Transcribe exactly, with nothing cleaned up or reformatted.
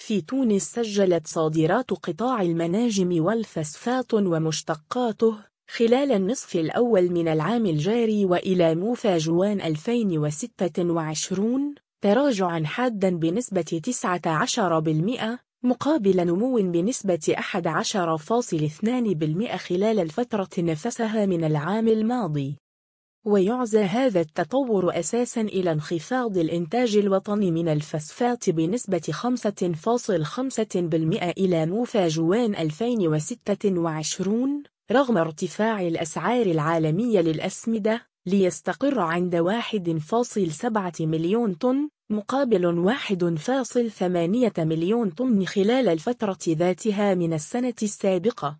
في تونس سجلت صادرات قطاع المناجم والفسفات ومشتقاته خلال النصف الأول من العام الجاري وإلى موفى جوان ألفين وستة وعشرين تراجعاً حاداً بنسبة تسعة عشر بالمئة مقابل نمو بنسبة أحد عشر فاصلة اثنين بالمئة خلال الفترة نفسها من العام الماضي. ويعزى هذا التطور أساساً إلى انخفاض الإنتاج الوطني من الفسفات بنسبة خمسة فاصلة خمسة بالمئة إلى موفى جوان ألفين وستة وعشرين رغم ارتفاع الأسعار العالمية للأسمدة ليستقر عند واحد فاصلة سبعة مليون طن مقابل واحد فاصلة ثمانية مليون طن خلال الفترة ذاتها من السنة السابقة.